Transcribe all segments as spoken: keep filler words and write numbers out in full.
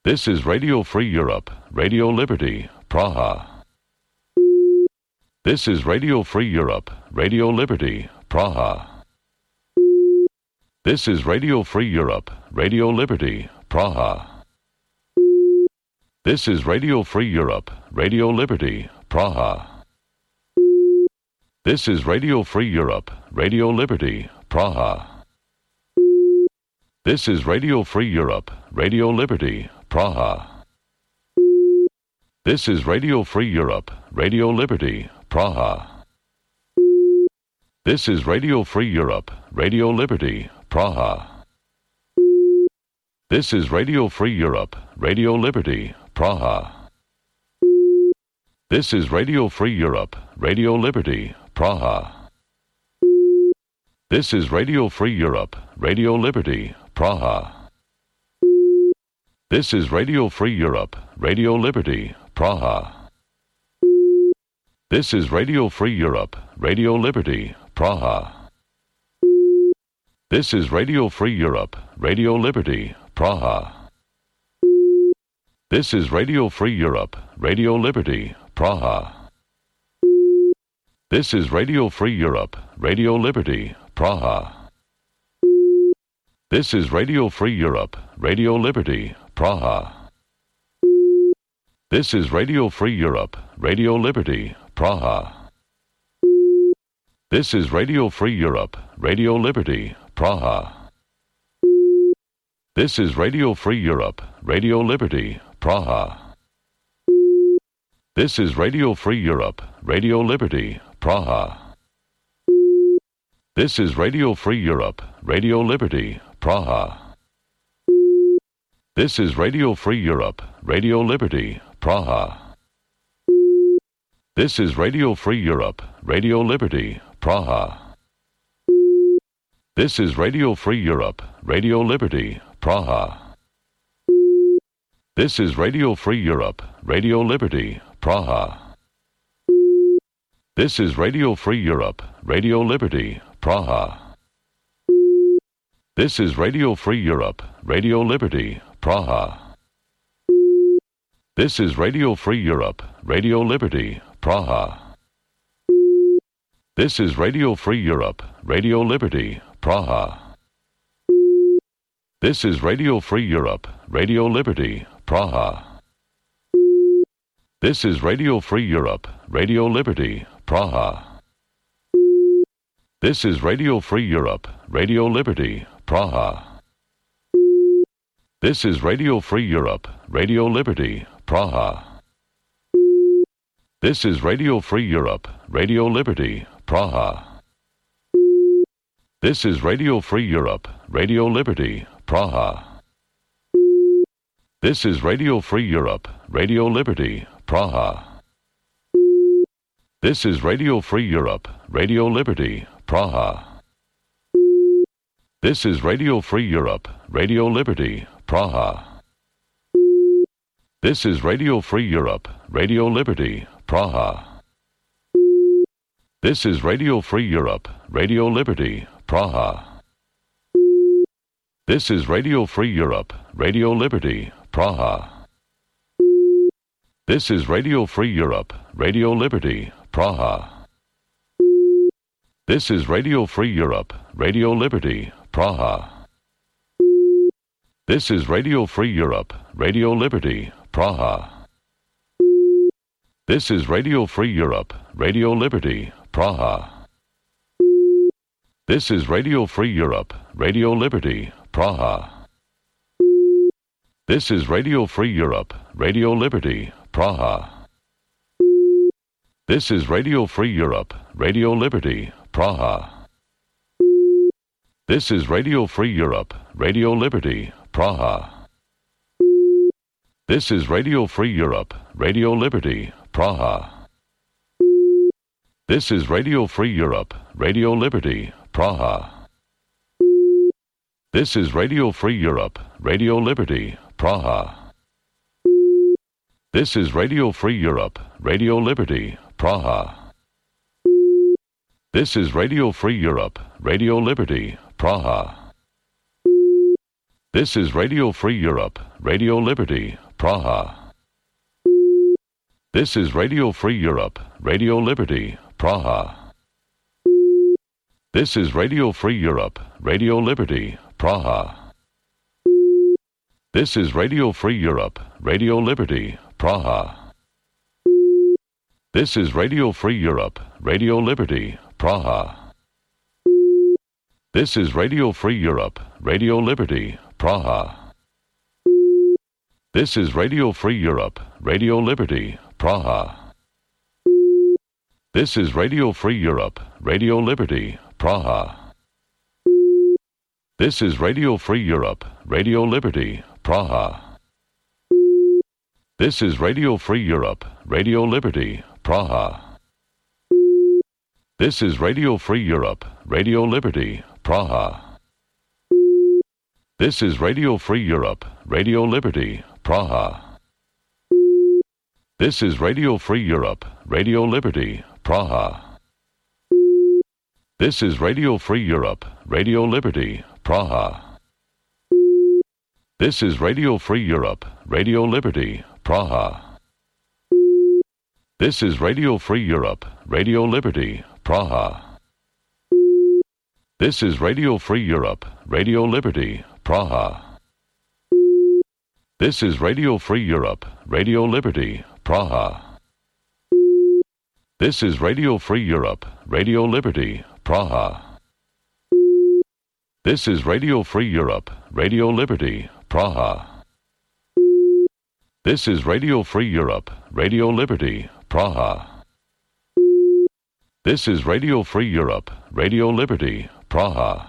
This is Radio Free Europe, Radio Liberty, Praha. This is Radio Free Europe, Radio Liberty, Praha. This is Radio Free Europe, Radio Liberty, Praha. This is Radio Free Europe, Radio Liberty, Praha. This is Radio Free Europe, Radio Liberty, Praha. This is Radio Free Europe, Radio Liberty, Praha. This is Radio Free Europe, Radio Liberty, Praha. This is Radio Free Europe, Radio Liberty, Praha. This is Radio Free Europe, Radio Liberty, Praha. This is Radio Free Europe, Radio Liberty, Praha. This is Radio Free Europe, Radio Liberty, Praha. This is Radio Free Europe, Radio Liberty, Praha. This is Radio Free Europe, Radio Liberty, Praha. This is Radio Free Europe, Radio Liberty, Praha. This is Radio Free Europe, Radio Liberty, Praha. This is Radio Free Europe, Radio Liberty, Praha. This is Radio Free Europe, Radio Liberty, Praha. This is Radio Free Europe, Radio Liberty, Praha. This is Radio Free Europe, Radio Liberty, Praha. This is Radio Free Europe, Radio Liberty, Praha. This is Radio Free Europe, Radio Liberty, Praha. This is Radio Free Europe, Radio Liberty, Praha. This is Radio Free Europe, Radio Liberty, Praha. This is Radio Free Europe, Radio Liberty, Praha. This is Radio Free Europe, Radio Liberty, Praha. This is Radio Free Europe, Radio Liberty, Praha. This is Radio Free Europe, Radio Liberty, Praha. This is Radio Free Europe, Radio Liberty, Praha. This is Radio Free Europe, Radio Liberty, Praha. This is Radio Free Europe, Radio Liberty, Praha. This is Radio Free Europe, Radio Liberty, Praha. This is Radio Free Europe, Radio Liberty, Praha. This is Radio Free Europe, Radio Liberty, Praha. This is Radio Free Europe, Radio Liberty, Praha. This is Radio Free Europe, Radio Liberty, Praha. This is Radio Free Europe, Radio Liberty, Praha. This is Radio Free Europe, Radio Liberty, Praha. This is Radio Free Europe, Radio Liberty, Praha. This is Radio Free Europe, Radio Liberty, Praha. This is Radio Free Europe, Radio Liberty, Praha. This is Radio Free Europe, Radio Liberty, Praha. This is Radio Free Europe, Radio Liberty, Praha. This is Radio Free Europe, Radio Liberty, Praha. This is Radio Free Europe, Radio Liberty, Praha. This is Radio Free Europe, Radio Liberty, Praha. This is Radio Free Europe, Radio Liberty, Praha. This is Radio Free Europe, Radio Liberty, Praha. This is Radio Free Europe, Radio Liberty, Praha. This is Radio Free Europe, Radio Liberty, Praha. This is Radio Free Europe, Radio Liberty, Praha. This is Radio Free Europe, Radio Liberty, Praha. This is Radio Free Europe, Radio Liberty, Praha. This is Radio Free Europe, Radio Liberty, Praha. This is Radio Free Europe, Radio Liberty, Praha. This is Radio Free Europe, Radio Liberty, Praha. This is Radio Free Europe, Radio Liberty, Praha. This is Radio Free Europe, Radio Liberty, Praha. This is Radio Free Europe, Radio Liberty, Praha. This is Radio Free Europe, Radio Liberty, Praha. This is Radio Free Europe, Radio Liberty, Praha. This is Radio Free Europe, Radio Liberty, Praha. This is Radio Free Europe, Radio Liberty, Praha. This is Radio Free Europe, Radio Liberty, Praha. This is Radio Free Europe, Radio Liberty, Praha. This is Radio Free Europe, Radio Liberty, Praha. This is Radio Free Europe, Radio Liberty, Praha. This is Radio Free Europe, Radio Liberty, Praha. This is Radio Free Europe, Radio Liberty, Praha. This is Radio Free Europe, Radio Liberty, Praha. This is Radio Free Europe, Radio Liberty, Praha. This is Radio Free Europe, Radio Liberty, Praha. This is Radio Free Europe, Radio Liberty, Praha. This is Radio Free Europe, Radio Liberty, Praha. This is Radio Free Europe, Radio Liberty, Praha. This is Radio Free Europe, Radio Liberty, Praha. This is Radio Free Europe, Radio Liberty, Praha. This is Radio Free Europe, Radio Liberty, Praha.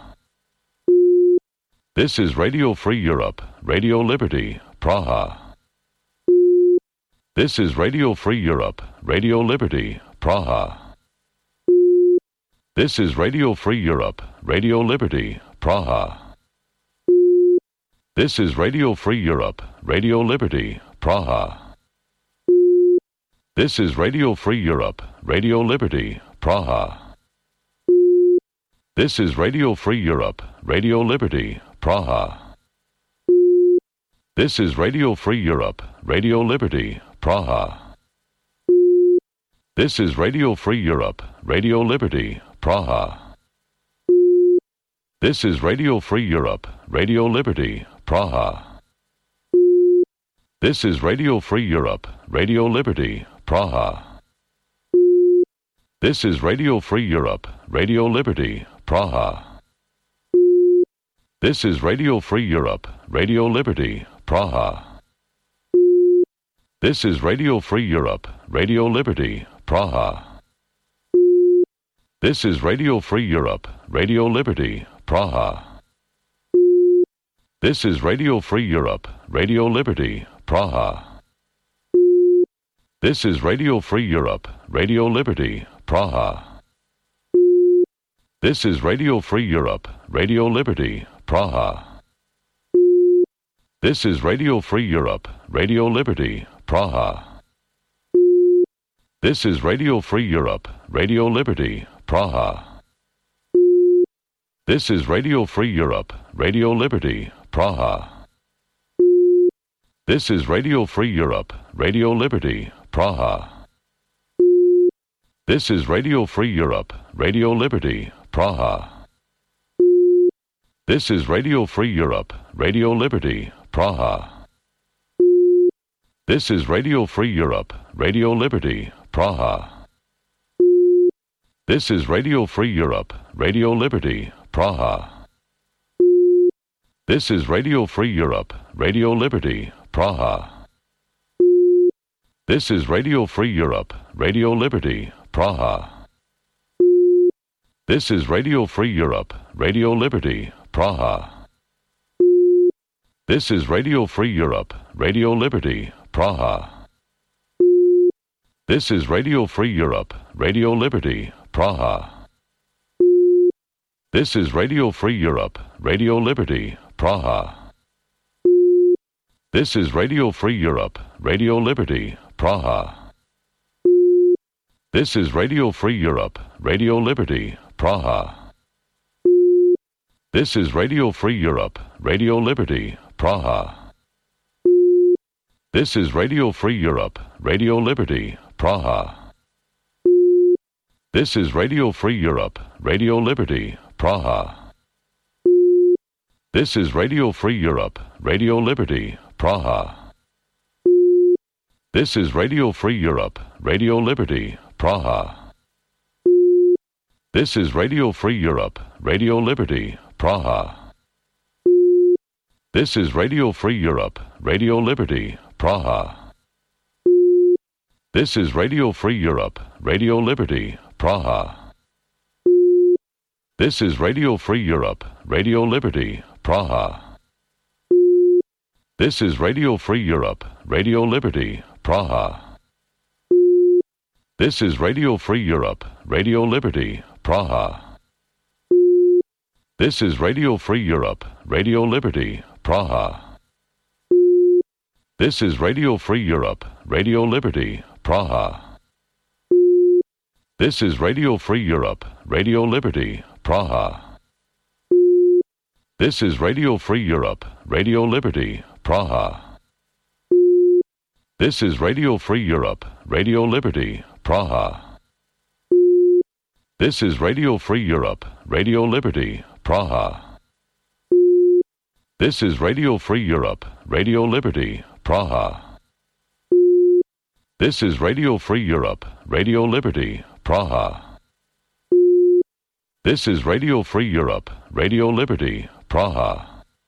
This is Radio Free Europe, Radio Liberty, Praha. This is Radio Free Europe, Radio Liberty, Praha. This is Radio Free Europe, Radio Liberty, Praha. This is Radio Free Europe, Radio Liberty, Praha. This is Radio Free Europe, Radio Liberty, Praha. This is Radio Free Europe, Radio Liberty, Praha. This is Radio Free Europe, Radio Liberty, Praha. This is Radio Free Europe, Radio Liberty, Praha. This is Radio Free Europe, Radio Liberty, Praha. This is Radio Free Europe, Radio Liberty, Praha. This is Radio Free Europe, Radio Liberty, Praha. This is Radio Free Europe, Radio Liberty, Praha. This is Radio Free Europe, Radio Liberty, Praha. This is Radio Free Europe, Radio Liberty, Praha. This is Radio Free Europe, Radio Liberty, Praha. This is Radio Free Europe, Radio Liberty, Praha. This is Radio Free Europe, Radio Liberty, Praha. This is Radio Free Europe, Radio Liberty, Praha. This is Radio Free Europe, Radio Liberty, Praha. This is Radio Free Europe, Radio Liberty, Praha. This is Radio Free Europe, Radio Liberty, Praha. This is Radio Free Europe, Radio Liberty, Praha. This is Radio Free Europe, Radio Liberty, Praha. This is Radio Free Europe, Radio Liberty, Praha. This is Radio Free Europe, Radio Liberty, Praha. This is Radio Free Europe, Radio Liberty, Praha. This is Radio Free Europe, Radio Liberty, Praha. This is Radio Free Europe, Radio Liberty, Praha. This is Radio Free Europe, Radio Liberty, Praha. This is Radio Free Europe, Radio Liberty, Praha. This is Radio Free Europe, Radio Liberty, Praha. This is Radio Free Europe, Radio Liberty, Praha. This is Radio Free Europe, Radio Liberty, Praha. This is Radio Free Europe, Radio Liberty, Praha. This is Radio Free Europe, Radio Liberty, Praha. This is Radio Free Europe, Radio Liberty, Praha. This is Radio Free Europe, Radio Liberty, Praha. This is Radio Free Europe, Radio Liberty, Praha. This is Radio Free Europe, Radio Liberty, Praha. This is Radio Free Europe, Radio Liberty, Praha. This is Radio Free Europe, Radio Liberty, Praha. This is Radio Free Europe, Radio Liberty, Praha. This is Radio Free Europe, Radio Liberty, Praha. This is Radio Free Europe, Radio Liberty, Praha. This is Radio Free Europe, Radio Liberty, Praha. This is Radio Free Europe, Radio Liberty, Praha. This is Radio Free Europe, Radio Liberty, Praha. This is Radio Free Europe, Radio Liberty, Praha. This is Radio Free Europe, Radio Liberty, Praha. This is Radio Free Europe, Radio Liberty, Praha. This is Radio Free Europe, Radio Liberty, Praha. This is Radio Free Europe, Radio Liberty, Praha. This is Radio Free Europe, Radio Liberty, Praha.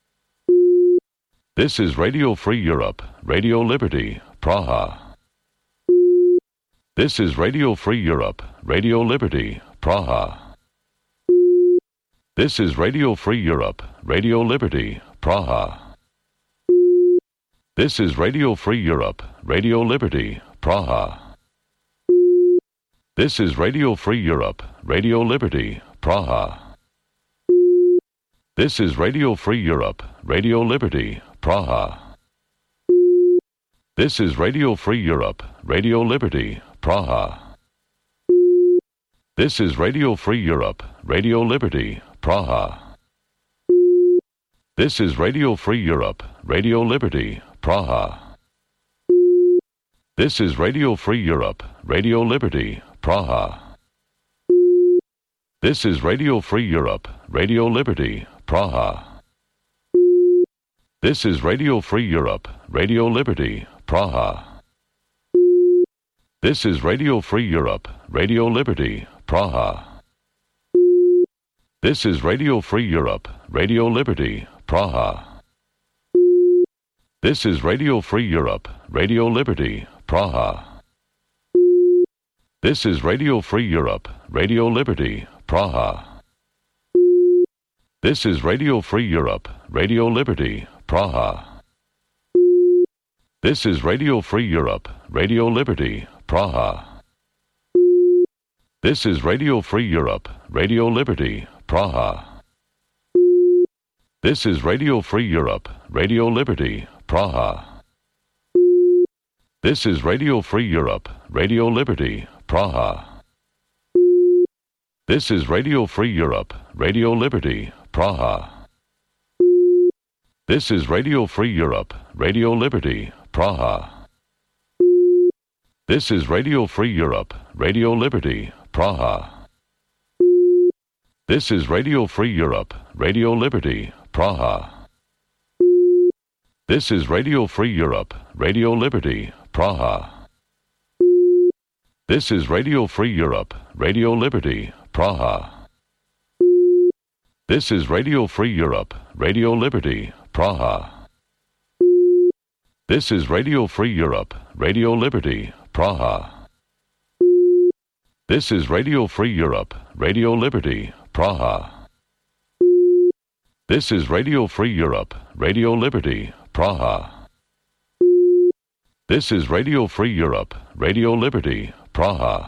This is Radio Free Europe, Radio Liberty, Praha. This is Radio Free Europe, Radio Liberty, Praha. This is Radio Free Europe, Radio Liberty, Praha. This is Radio Free Europe, Radio Liberty, Praha. This is Radio Free Europe, Radio Liberty, Praha. This is Radio Free Europe, Radio Liberty, Praha. This is Radio Free Europe, Radio Liberty, Praha. This is Radio Free Europe, Radio Liberty, Praha. This is Radio Free Europe, Radio Liberty, Praha. This is Radio Free Europe, Radio Liberty, Praha. This is Radio Free Europe, Radio Liberty, Praha. This is Radio Free Europe, Radio Liberty, Praha. This is Radio Free Europe, Radio Liberty, Praha. This is Radio Free Europe, Radio Liberty, Praha. This is Radio Free Europe, Radio Liberty, Praha. This is Radio Free Europe, Radio Liberty, Praha. This is Radio Free Europe, Radio Liberty, Praha. This is Radio Free Europe, Radio Liberty, Praha. This is Radio Free Europe, Radio Liberty, Praha. This is Radio Free Europe, Radio Liberty, Praha. This is Radio Free Europe, Radio Liberty, Praha. This is Radio Free Europe, Radio Liberty, Praha. This is Radio Free Europe, Radio Liberty, Praha. This is Radio Free Europe, Radio Liberty, Praha. This is Radio Free Europe, Radio Liberty, Praha. This is Radio Free Europe, Radio Liberty, Praha. This is Radio Free Europe, Radio Liberty, Praha. This is Radio Free Europe, Radio Liberty, Praha. This is Radio Free Europe, Radio Liberty, Praha. This is Radio Free Europe, Radio Liberty, Praha. This is Radio Free Europe, Radio Liberty, Praha. This is Radio Free Europe, Radio Liberty, Praha.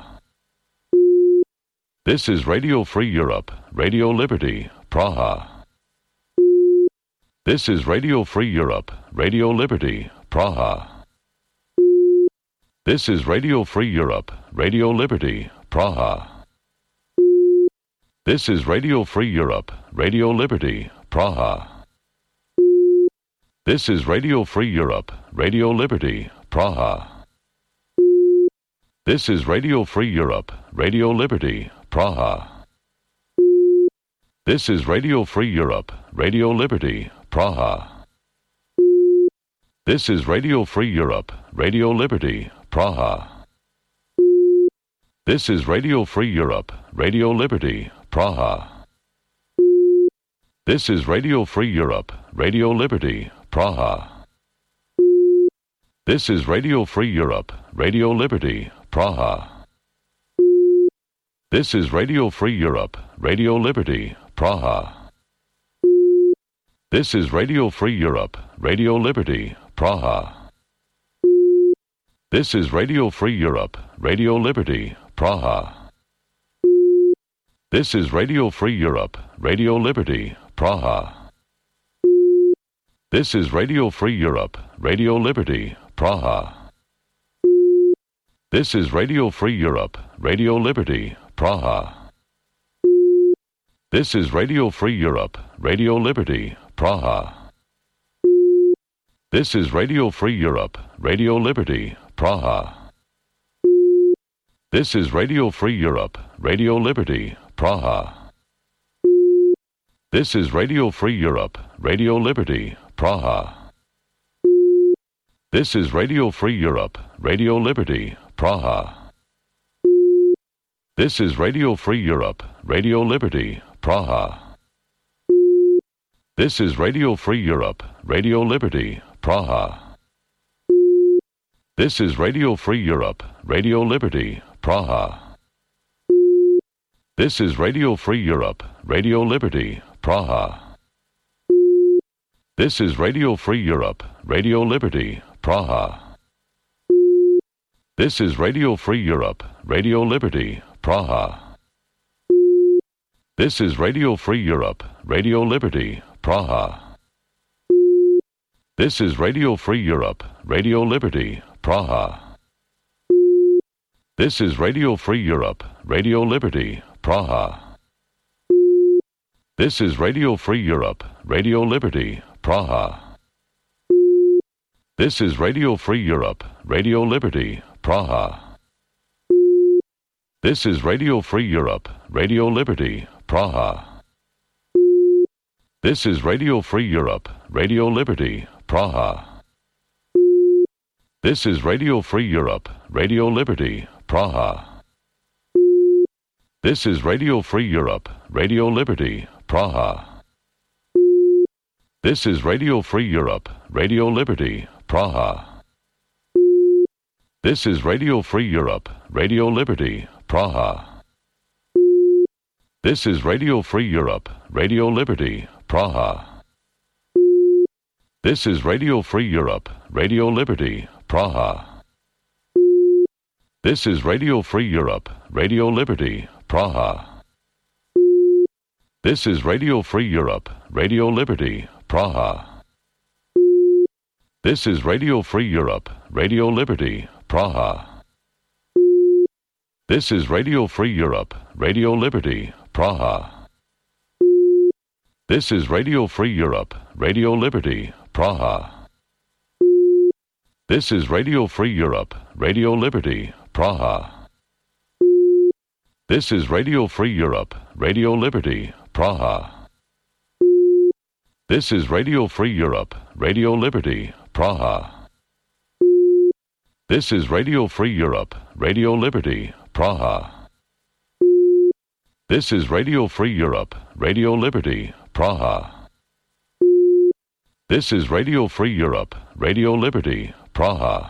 This is Radio Free Europe, Radio Liberty, Praha. This is Radio Free Europe, Radio Liberty, Praha. This is Radio Free Europe, Radio Liberty, Praha. This is Radio Free Europe, Radio Liberty, Praha. This is Radio Free Europe, Radio Liberty, Praha. This is Radio Free Europe, Radio Liberty, Praha. This is Radio Free Europe, Radio Liberty, Praha. This is Radio Free Europe, Radio Liberty, Praha. This is Radio Free Europe, Radio Liberty, Praha. This is Radio Free Europe, Radio Liberty, Praha. This is Radio Free Europe, Radio Liberty, Praha. This is Radio Free Europe, Radio Liberty, Praha. This is Radio Free Europe, Radio Liberty, Praha. This is Radio Free Europe, Radio Liberty, Praha. This is Radio Free Europe, Radio Liberty, Praha. This is Radio Free Europe, Radio Liberty, Praha. This is Radio Free Europe, Radio Liberty, Praha. This is Radio Free Europe, Radio Liberty, Praha. This is Radio Free Europe, Radio Liberty, Praha. This is Radio Free Europe, Radio Liberty, Praha. This is Radio Free Europe, Radio Liberty, Praha. This is Radio Free Europe, Radio Liberty, Praha. This is Radio Free Europe, Radio Liberty, Praha. This is Radio Free Europe, Radio Liberty, Praha. This is Radio Free Europe, Radio Liberty, Praha. This is Radio Free Europe, Radio Liberty, Praha. This is Radio Free Europe, Radio Liberty, Praha. This is Radio Free Europe, Radio Liberty, Praha. This is Radio Free Europe, Radio Liberty, Praha. This is Radio Free Europe, Radio Liberty, Praha. This is Radio Free Europe, Radio Liberty, Praha. This is Radio Free Europe, Radio Liberty, Praha. This is Radio Free Europe, Radio Liberty, Praha. This is Radio Free Europe, Radio Liberty, Praha. This is Radio Free Europe, Radio Liberty, Praha. This is Radio Free Europe, Radio Liberty, Praha. This is Radio Free Europe, Radio Liberty, Praha. This is Radio Free Europe, Radio Liberty, Praha. This is Radio Free Europe, Radio Liberty, Praha. This is Radio Free Europe, Radio Liberty, Praha. This is Radio Free Europe, Radio Liberty, Praha. This is Radio Free Europe, Radio Liberty, Praha. This is Radio Free Europe, Radio Liberty, Praha. This is Radio Free Europe, Radio Liberty, Praha. This is Radio Free Europe, Radio Liberty, Praha. This is Radio Free Europe, Radio Liberty, Praha. This is Radio Free Europe, Radio Liberty, Praha. This is Radio Free Europe, Radio Liberty, Praha. This is Radio Free Europe, Radio Liberty, Praha. This is Radio Free Europe, Radio Liberty, Praha. This is Radio Free Europe, Radio Liberty, Praha. This is Radio Free Europe, Radio Liberty, Praha.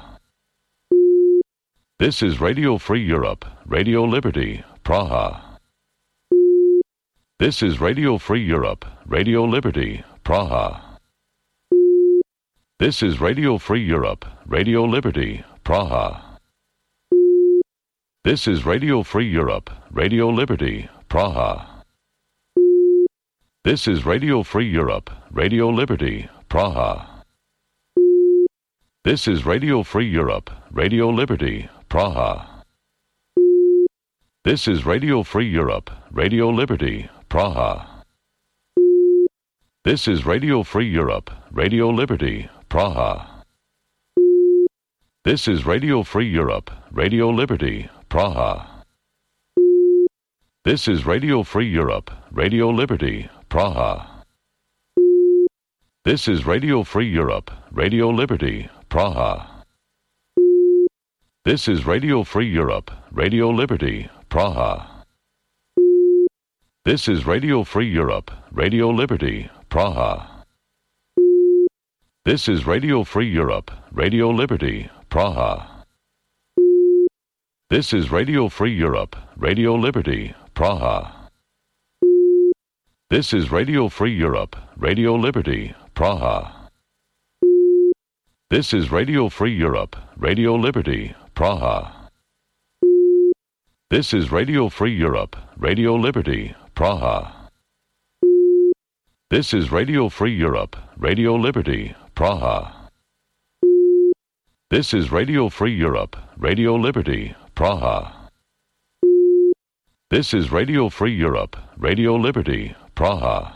This is Radio Free Europe, Radio Liberty, Praha. This is Radio Free Europe, Radio Liberty, Praha. This is Radio Free Europe, Radio Liberty, Praha. This is Radio Free Europe, Radio Liberty, Praha. This is Radio Free Europe, Radio Liberty, Praha. This is Radio Free Europe, Radio Liberty, Praha. This is Radio Free Europe, Radio Liberty, Praha. This is Radio Free Europe, Radio Liberty, Praha. This is Radio Free Europe, Radio Liberty, Praha. This is Radio Free Europe, Radio Liberty, Praha. This is Radio Free Europe, Radio Liberty, Praha. This is Radio Free Europe, Radio Liberty, Praha. This is Radio Free Europe, Radio Liberty, Praha. This is Radio Free Europe, Radio Liberty, Praha. This is Radio Free Europe, Radio Liberty, Praha. This is Radio Free Europe, Radio Liberty, Praha. This is Radio Free Europe, Radio Liberty, Praha. This is Radio Free Europe, Radio Liberty, Praha. This is Radio Free Europe, Radio Liberty, Praha. This is Radio Free Europe, Radio Liberty, Praha. This is Radio Free Europe, Radio Liberty, Praha.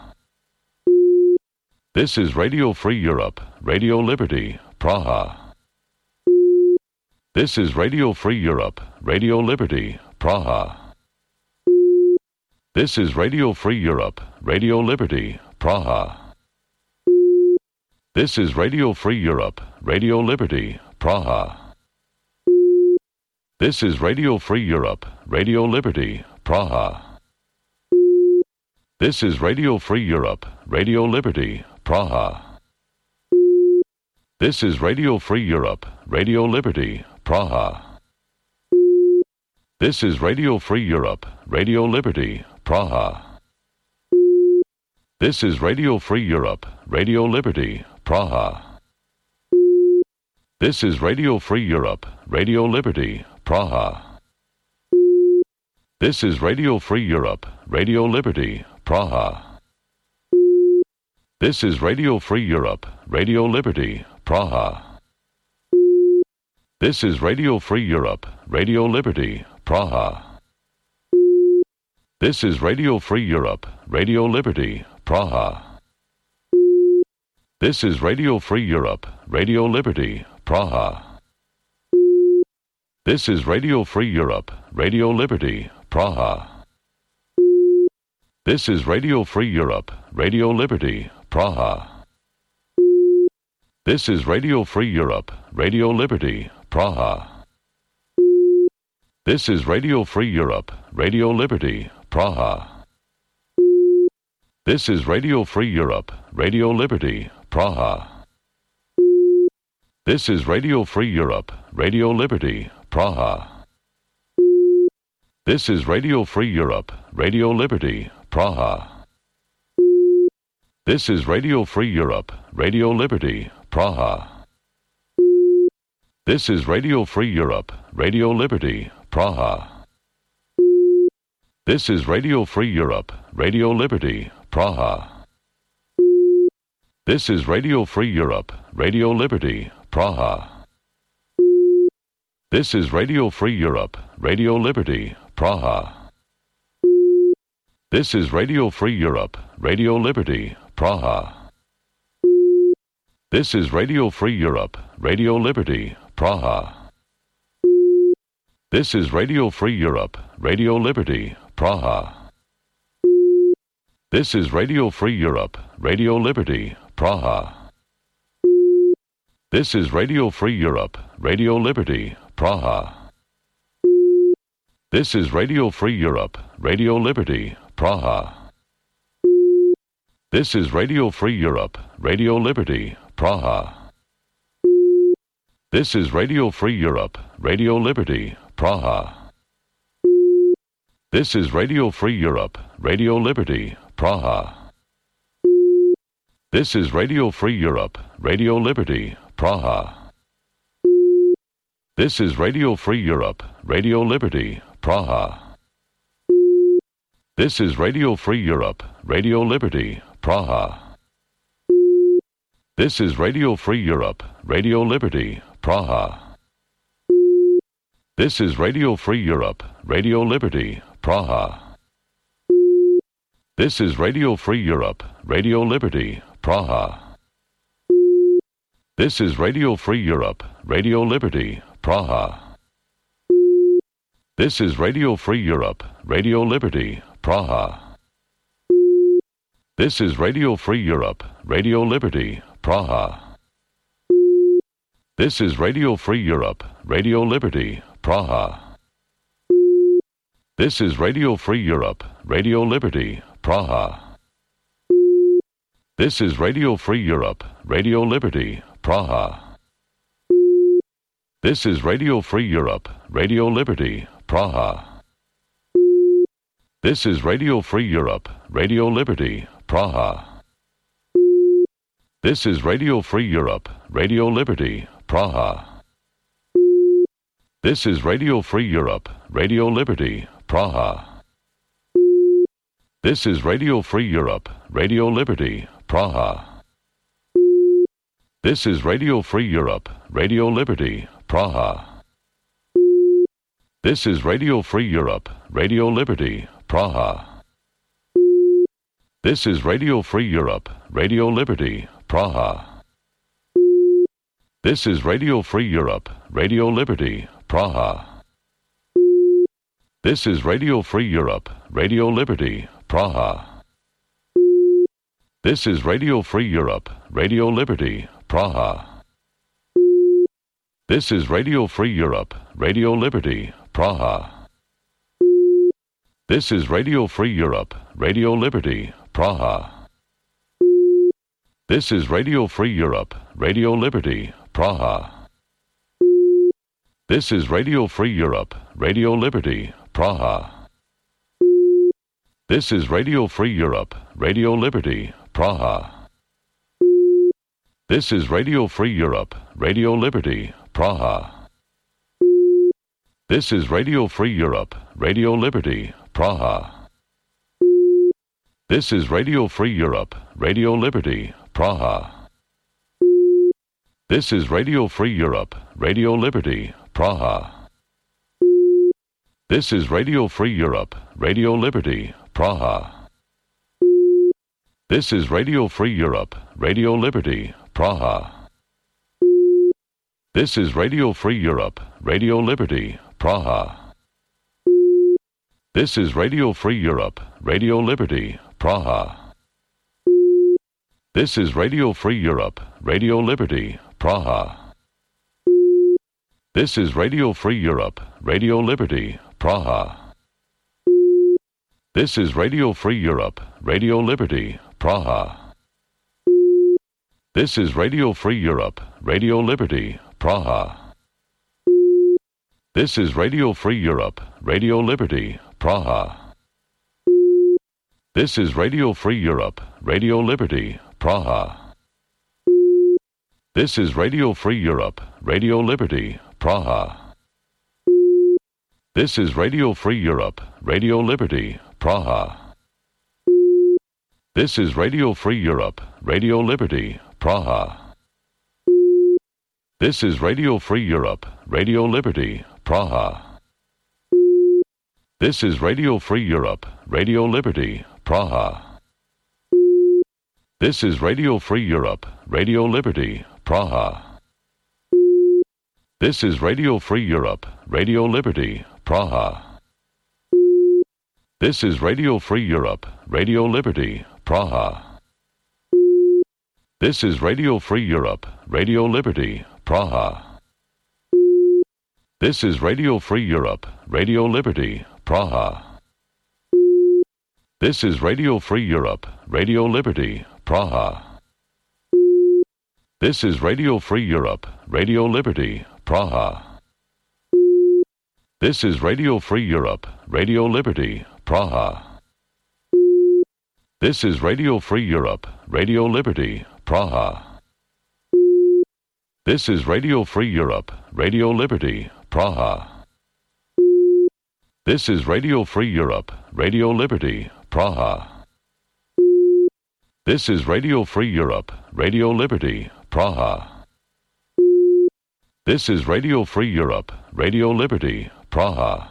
This is Radio Free Europe, Radio Liberty, Praha. This is Radio Free Europe, Radio Liberty, Praha. This is Radio Free Europe, Radio Liberty, Praha. This is Radio Free Europe, Radio Liberty, Praha. This is Radio Free Europe, Radio Liberty, Praha. This is Radio Free Europe, Radio Liberty, Praha. This is Radio Free Europe, Radio Liberty, Praha. This is Radio Free Europe, Radio Liberty, Praha. This is Radio Free Europe, Radio Liberty, Praha. This is Radio Free Europe, Radio Liberty, Praha. This is Radio Free Europe, Radio Liberty, Praha. This is Radio Free Europe, Radio Liberty, Praha. This is Radio Free Europe, Radio Liberty, Praha. This is Radio Free Europe, Radio Liberty, Praha. This is Radio Free Europe, Radio Liberty, Praha. This is Radio Free Europe, Radio Liberty, Praha. This is Radio Free Europe, Radio Liberty, Praha. This is Radio Free Europe, Radio Liberty, Praha. This is Radio Free Europe, Radio Liberty, Praha. This is Radio Free Europe, Radio Liberty, Praha. This is Radio Free Europe, Radio Liberty, Praha. This is Radio Free Europe, Radio Liberty, Praha. This is Radio Free Europe, Radio Liberty, Praha. This is Radio Free Europe, Radio Liberty, Praha. This is Radio Free Europe, Radio Liberty, Praha. This is Radio Free Europe, Radio Liberty, Praha. This is Radio Free Europe, Radio Liberty, Praha. This is Radio Free Europe, Radio Liberty, Praha. This is Radio Free Europe, Radio Liberty, Praha. This is Radio Free Europe, Radio Liberty, Praha. This is Radio Free Europe, Radio Liberty, Praha. This is Radio Free Europe, Radio Liberty, Praha. This is Radio Free Europe, Radio Liberty, Praha. This is Radio Free Europe, Radio Liberty, Praha. This is Radio Free Europe, Radio Liberty, Praha. This is Radio Free Europe, Radio Liberty, Praha. This is Radio Free Europe, Radio Liberty, Praha. This is Radio Free Europe, Radio Liberty, Praha. This is Radio Free Europe, Radio Liberty, Praha. This is Radio Free Europe, Radio Liberty, Praha. This is Radio Free Europe, Radio Liberty, Praha. This is Radio Free Europe, Radio Liberty, Praha. This is Radio Free Europe, Radio Liberty, Praha. This is Radio Free Europe, Radio Liberty, Praha. This is Radio Free Europe, Radio Liberty, Praha. This is Radio Free Europe, Radio Liberty, Praha. This is Radio Free Europe, Radio Liberty, Praha. This is Radio Free Europe, Radio Liberty, Praha. This is Radio Free Europe, Radio Liberty, Praha. This is Radio Free Europe, Radio Liberty, Praha. This is Radio Free Europe, Radio Liberty, Praha. This is Radio Free Europe, Radio Liberty, Praha. This is Radio Free Europe, Radio Liberty, Praha. This is Radio Free Europe, Radio Liberty, Praha. This is Radio Free Europe, Radio Liberty, Praha. This is Radio Free Europe, Radio Liberty, Praha. This is Radio Free Europe, Radio Liberty, Praha. This is Radio Free Europe, Radio Liberty, Praha. This is Radio Free Europe, Radio Liberty, Praha. This is Radio Free Europe, Radio Liberty, Praha. This is Radio Free Europe, Radio Liberty, Praha. This is Radio Free Europe, Radio Liberty, Praha. This is Radio Free Europe, Radio Liberty, Praha. This is Radio Free Europe, Radio Liberty, Praha. This is Radio Free Europe, Radio Liberty, Praha. This is Radio Free Europe, Radio Liberty, Praha. This is Radio Free Europe, Radio Liberty, Praha. This is Radio Free Europe, Radio Liberty, Praha. This is Radio Free Europe, Radio Liberty, Praha. This is Radio Free Europe, Radio Liberty, Praha. This is Radio Free Europe, Radio Liberty, Praha. This is Radio Free Europe, Radio Liberty, Praha. This is Radio Free Europe, Radio Liberty, Praha. This is Radio Free Europe, Radio Liberty, Praha. This is Radio Free Europe, Radio Liberty, Praha. This is Radio Free Europe, Radio Liberty, Praha. This is Radio Free Europe, Radio Liberty, Praha. This is Radio Free Europe, Radio Liberty, Praha. This is Radio Free Europe, Radio Liberty, Praha. This is Radio Free Europe, Radio Liberty, Praha. This is Radio Free Europe, Radio Liberty, Praha. This is Radio Free Europe, Radio Liberty, Praha. This is Radio Free Europe, Radio Liberty, Praha. This is Radio Free Europe, Radio Liberty, Praha. This is Radio Free Europe, Radio Liberty, Praha. This is Radio Free Europe, Radio Liberty, Praha. This is Radio Free Europe, Radio Liberty, Praha. This is Radio Free Europe, Radio Liberty, Praha. This is Radio Free Europe, Radio Liberty, Praha. This is Radio Free Europe, Radio Liberty, Praha. This is Radio Free Europe, Radio Liberty, Praha. This is Radio Free Europe, Radio Liberty, Praha. This is Radio Free Europe, Radio Liberty, Praha. This is Radio Free Europe, Radio Liberty, Praha. This is Radio Free Europe, Radio Liberty, Praha. This is Radio Free Europe, Radio Liberty, Praha.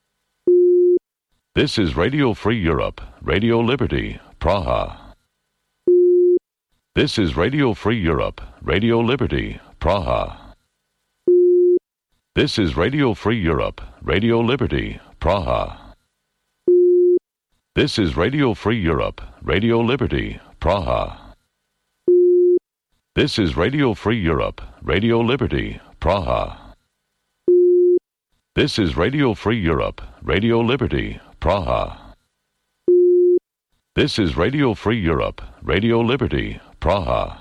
This is Radio Free Europe, Radio Liberty, Praha. This is Radio Free Europe, Radio Liberty, Praha. This is Radio Free Europe, Radio Liberty, Praha. This is Radio Free Europe, Radio Liberty, Praha. This is Radio Free Europe, Radio Liberty, Praha. This is Radio Free Europe, Radio Liberty, Praha. This is Radio Free Europe, Radio Liberty, Praha.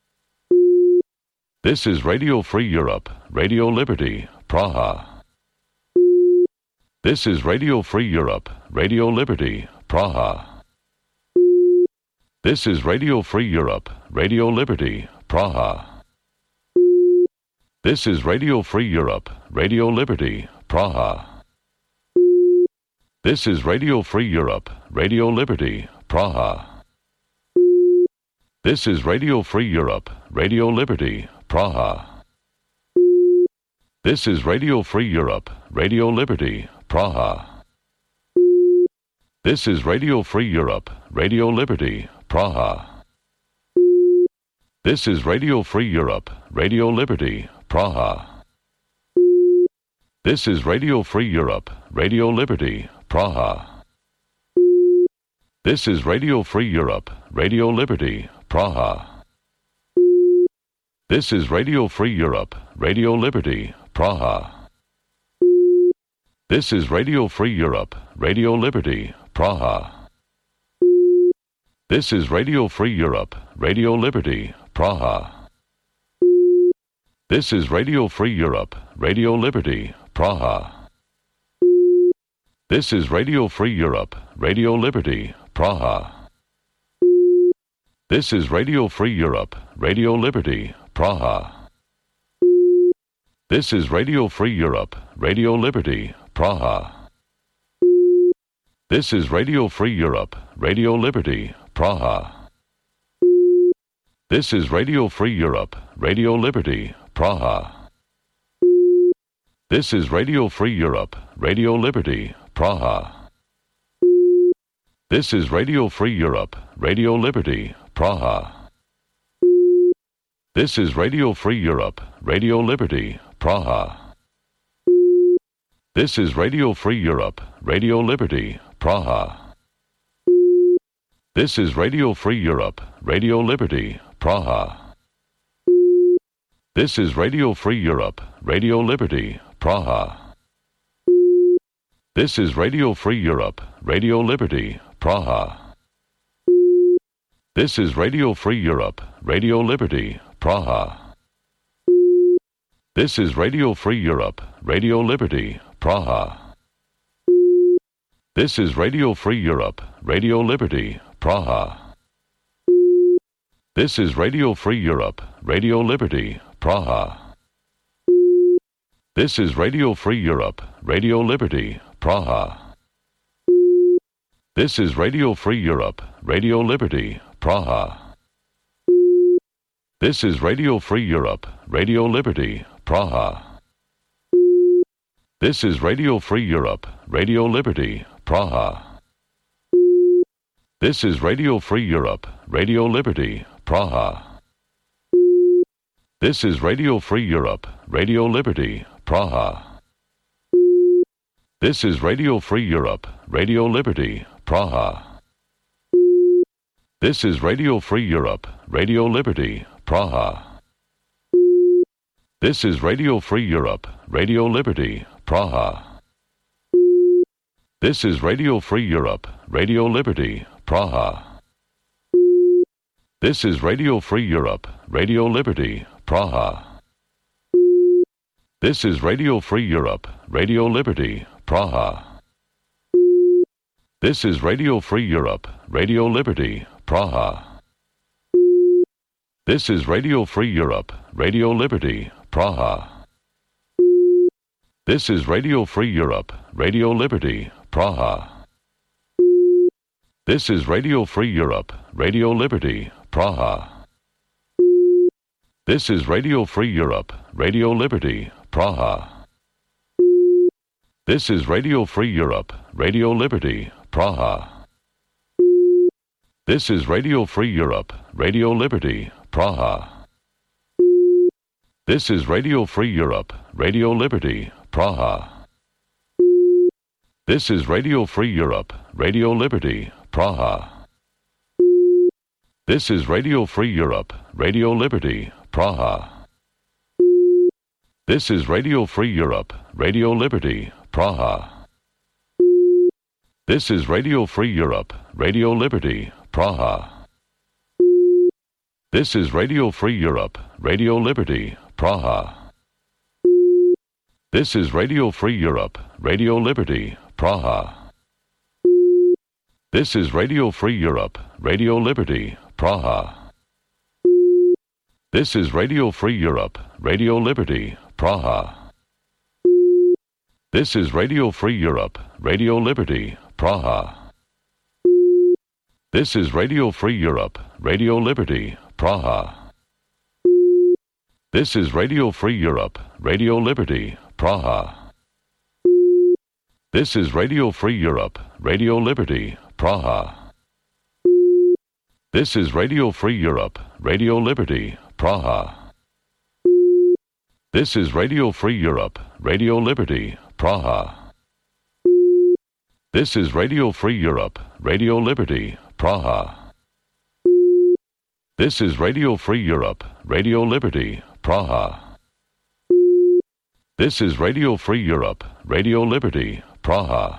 This is Radio Free Europe, Radio Liberty, Praha. This is Radio Free Europe, Radio Liberty, Praha. This is Radio Free Europe, Radio Liberty, Praha. This is Radio Free Europe, Radio Liberty, Praha. This is Radio Free Europe, Radio Liberty, Praha. This is Radio Free Europe, Radio Liberty, Praha. This is Radio Free Europe, Radio Liberty, Praha. This is Radio Free Europe, Radio Liberty, Praha. This is Radio Free Europe, Radio Liberty, Praha. This is Radio Free Europe, Radio Liberty, Praha. This is Radio Free Europe, Radio Liberty, Praha. This is Radio Free Europe, Radio Liberty, Praha. This is Radio Free Europe, Radio Liberty, Praha. This is Radio Free Europe, Radio Liberty, Praha. This is Radio Free Europe, Radio Liberty, Praha. This is Radio Free Europe, Radio Liberty, Praha. This is Radio Free Europe, Radio Liberty, Praha. This is Radio Free Europe, Radio Liberty, Praha. This is Radio Free Europe, Radio Liberty, Praha. This is Radio Free Europe, Radio Liberty, Praha. This is Radio Free Europe, Radio Liberty, Praha. This is Radio Free Europe, Radio Liberty, Praha. This is Radio Free Europe, Radio Liberty, Praha. This is Radio Free Europe, Radio Liberty, Praha. This is Radio Free Europe, Radio Liberty, Praha. This is Radio Free Europe, Radio Liberty, Praha. This is Radio Free Europe, Radio Liberty, Praha. This is Radio Free Europe, Radio Liberty, Praha. This is Radio Free Europe, Radio Liberty, Praha. This is Radio Free Europe, Radio Liberty, Praha. This is Radio Free Europe, Radio Liberty, Praha. This is Radio Free Europe, Radio Liberty, Praha. This is Radio Free Europe, Radio Liberty, Praha. This is Radio Free Europe, Radio Liberty, Praha. This is Radio Free Europe, Radio Liberty, Praha. This is Radio Free Europe, Radio Liberty, Praha. This is Radio Free Europe, Radio Liberty, Praha. This is Radio Free Europe, Radio Liberty, Praha. This is Radio Free Europe, Radio Liberty, Praha. This is Radio Free Europe, Radio Liberty, Praha. This is Radio Free Europe, Radio Liberty, Praha. This is Radio Free Europe, Radio Liberty, Praha. This is Radio Free Europe, Radio Liberty, Praha. This is Radio Free Europe, Radio Liberty, Praha. This is Radio Free Europe, Radio Liberty, Praha. This is Radio Free Europe, Radio Liberty, Praha. This is Radio Free Europe, Radio Liberty, Praha. This is Radio Free Europe, Radio Liberty, Praha. This is Radio Free Europe, Radio Liberty, Praha. This is Radio Free Europe, Radio Liberty, Praha. This is Radio Free Europe, Radio Liberty, Praha. This is Radio Free Europe, Radio Liberty, Praha. This is Radio Free Europe, Radio Liberty, Praha. This is Radio Free Europe, Radio Liberty, Praha. This is Radio Free Europe, Radio Liberty, Praha. This is Radio Free Europe, Radio Liberty, Praha. This is Radio Free Europe, Radio Liberty, Praha. This is Radio Free Europe, Radio Liberty, Praha. This is Radio Free Europe, Radio Liberty, Praha. This is Radio Free Europe, Radio Liberty, Praha. This is Radio Free Europe, Radio Liberty, Praha. This is Radio Free Europe, Radio Liberty, Praha. This is Radio Free Europe, Radio Liberty, Praha. This is Radio Free Europe, Radio Liberty, Praha. This is Radio Free Europe, Radio Liberty, Praha. This is Radio Free Europe, Radio Liberty, Praha. This is Radio Free Europe, Radio Liberty, Praha. This is Radio Free Europe, Radio Liberty, Praha.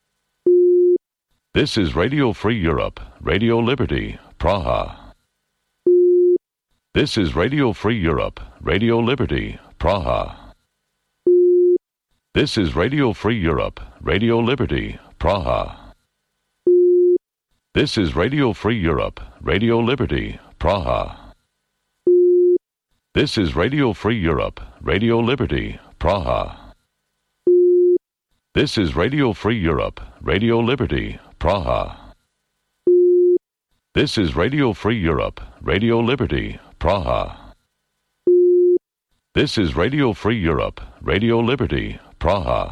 This is Radio Free Europe, Radio Liberty, Praha. This is Radio Free Europe, Radio Liberty, Praha. This is Radio Free Europe, Radio Liberty, Praha. This is Radio Free Europe, Radio Liberty, Praha. This is Radio Free Europe, Radio Liberty, Praha. This is Radio Free Europe, Radio Liberty, Praha. This is Radio Free Europe, Radio Liberty, Praha. This is Radio Free Europe, Radio Liberty, Praha.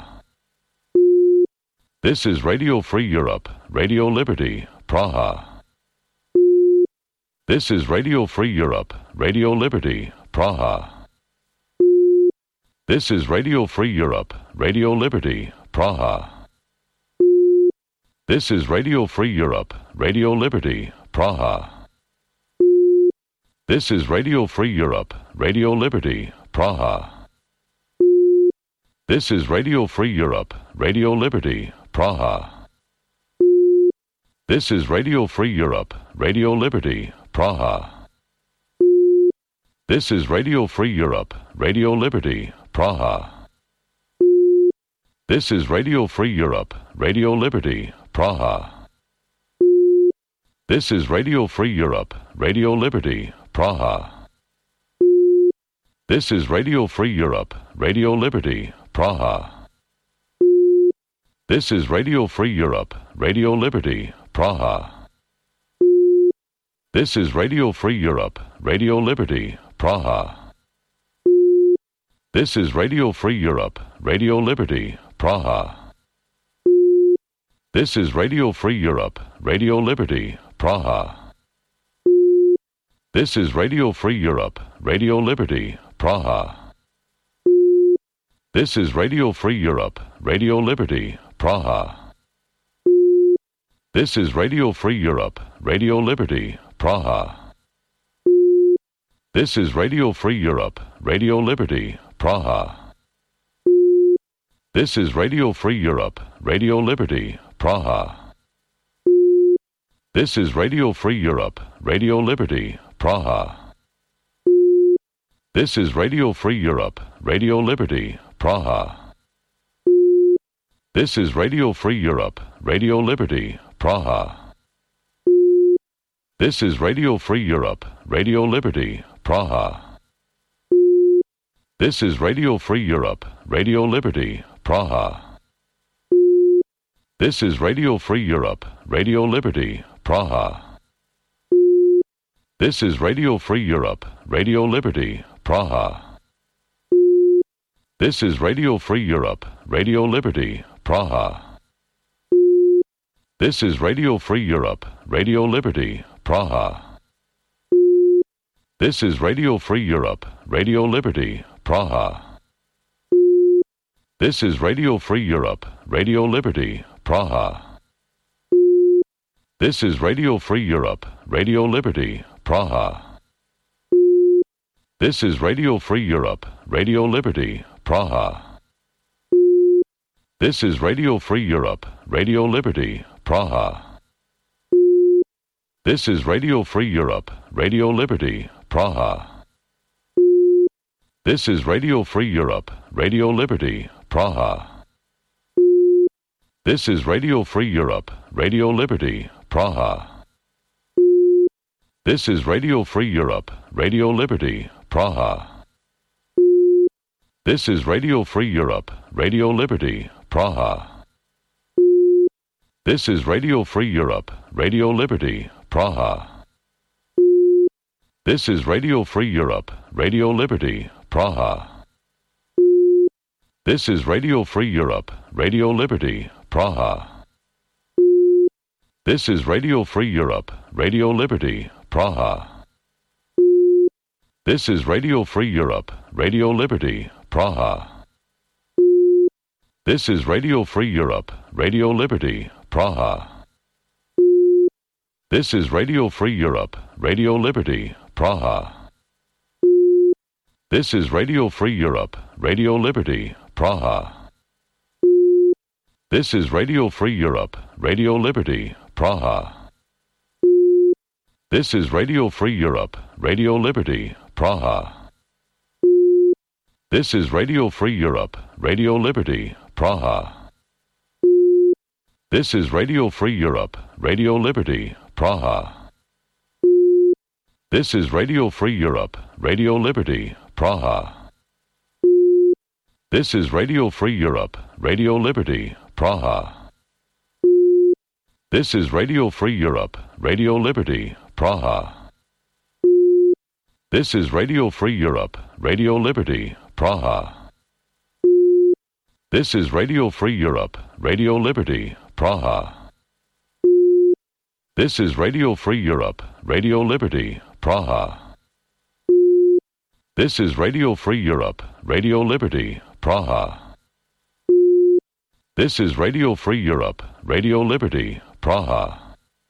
This is Radio Free Europe, Radio Liberty, Praha. This is Radio Free Europe, Radio Liberty, Praha. This is Radio Free Europe, Radio Liberty, Praha. This is Radio Free Europe, Radio Liberty, Praha. This is Radio Free Europe, Radio Liberty, Praha. This is Radio Free Europe, Radio Liberty, Praha. This is Radio Free Europe, Radio Liberty, Praha. This is Radio Free Europe, Radio Liberty, Praha. This is Radio Free Europe, Radio Liberty, Praha. This is Radio Free Europe, Radio Liberty, Praha. This is Radio Free Europe, Radio Liberty, Praha. This is Radio Free Europe, Radio Liberty, Praha. This is Radio Free Europe, Radio Liberty, Praha. This is Radio Free Europe, Radio Liberty, Praha. This is Radio Free Europe, Radio Liberty, Praha. This is Radio Free Europe, Radio Liberty, Praha. This is Radio Free Europe, Radio Liberty, Praha. This is Radio Free Europe, Radio Liberty, Praha. This is Radio Free Europe, Radio Liberty, Praha. This is Radio Free Europe, Radio Liberty, Praha. This is Radio Free Europe, Radio Liberty, Praha. This is Radio Free Europe, Radio Liberty, Praha. This is Radio Free Europe, Radio Liberty, Praha. This is Radio Free Europe, Radio Liberty, Praha. This is Radio Free Europe, Radio Liberty, Praha. This is Radio Free Europe, Radio Liberty, Praha. This is Radio Free Europe, Radio Liberty, Praha. This is Radio Free Europe, Radio Liberty, Praha. This is Radio Free Europe, Radio Liberty, Praha. This is Radio Free Europe, Radio Liberty, Praha. This is Radio Free Europe, Radio Liberty, Praha. This is Radio Free Europe, Radio Liberty, Praha. This is Radio Free Europe, Radio Liberty, Praha. This is Radio Free Europe, Radio Liberty, Praha. This is Radio Free Europe, Radio Liberty, Praha. This is Radio Free Europe, Radio Liberty, Praha. This is Radio Free Europe, Radio Liberty, Praha. This is Radio Free Europe, Radio Liberty, Praha. This is Radio Free Europe, Radio Liberty, Praha. This is Radio Free Europe, Radio Liberty, Praha. This is Radio Free Europe, Radio Liberty, Praha. This is Radio Free Europe, Radio Liberty, Praha. This is Radio Free Europe, Radio Liberty, Praha. This is Radio Free Europe, Radio Liberty, Praha. This is Radio Free Europe, Radio Liberty, Praha. This is Radio Free Europe, Radio Liberty, Praha. This is Radio Free Europe, Radio Liberty, Praha. This is Radio Free Europe, Radio Liberty, Praha. This is Radio Free Europe, Radio Liberty, Praha. This is Radio Free Europe, Radio Liberty, Praha. This is Radio Free Europe, Radio Liberty, Praha. This is Radio Free Europe, Radio Liberty, Praha. This is Radio Free Europe, Radio Liberty, Praha. This is Radio Free Europe, Radio Liberty, Praha. This is Radio Free Europe, Radio Liberty, Praha. This is Radio Free Europe, Radio Liberty, Praha. This is Radio Free Europe, Radio Liberty, Praha. This is Radio Free Europe, Radio Liberty, Praha. This is Radio Free Europe, Radio Liberty, Praha.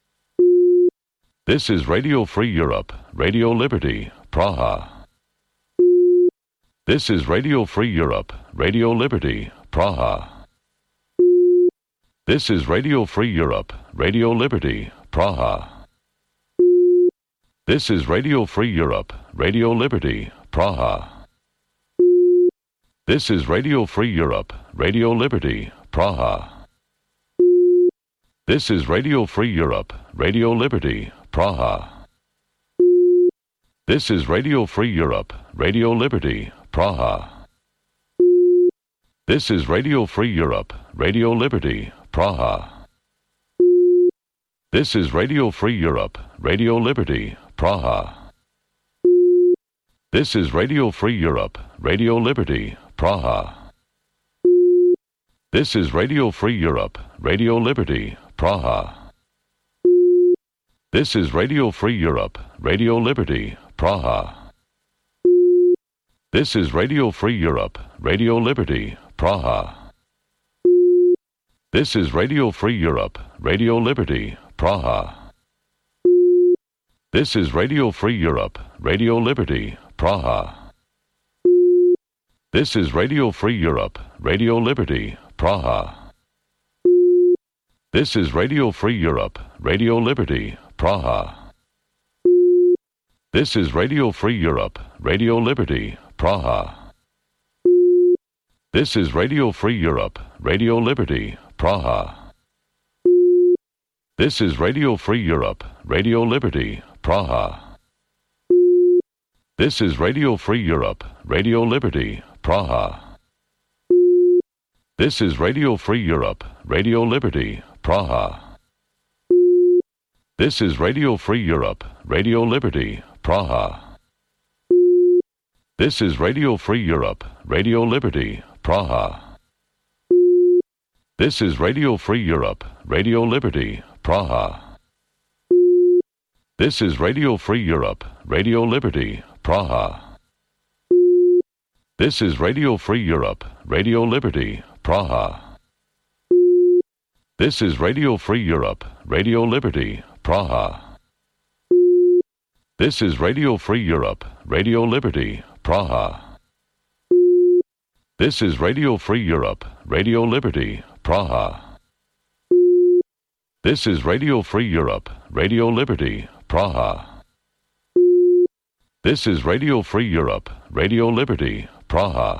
This is Radio Free Europe, Radio Liberty, Praha. This is Radio Free Europe, Radio Liberty, Praha. This is Radio Free Europe, Radio Liberty, Praha. This is Radio Free Europe, Radio Liberty, Praha. This is Radio Free Europe, Radio Liberty, Praha. This is Radio Free Europe, Radio Liberty, Praha. This is Radio Free Europe, Radio Liberty, Praha. This is Radio Free Europe, Radio Liberty, Praha. This is Radio Free Europe, Radio Liberty, Praha. This is Radio Free Europe, Radio Liberty, Praha. This is Radio Free Europe, Radio Liberty, Praha. This is Radio Free Europe, Radio Liberty, Praha. This is Radio Free Europe, Radio Liberty, Praha. This is Radio Free Europe, Radio Liberty, Praha. This is Radio Free Europe, Radio Liberty, Praha. This is Radio Free Europe, Radio Liberty, Praha. This is Radio Free Europe, Radio Liberty, Praha. This is Radio Free Europe, Radio Liberty, Praha. This is Radio Free Europe, Radio Liberty, Praha. This is Radio Free Europe, Radio Liberty, Praha. This is Radio Free Europe, Radio Liberty, Praha. This is Radio Free Europe, Radio Liberty, Praha. This is Radio Free Europe, Radio Liberty, Praha. This is Radio Free Europe, Radio Liberty, Praha. This is Radio Free Europe, Radio Liberty, Praha. This is Radio Free Europe, Radio Liberty, Praha. This is Radio Free Europe, Radio Liberty, Praha. This is Radio Free Europe, Radio Liberty, Praha. This is Radio Free Europe, Radio Liberty, Praha. This is Radio Free Europe, Radio Liberty, Praha. This is Radio Free Europe, Radio Liberty, Praha. This is Radio Free Europe, Radio Liberty, Praha.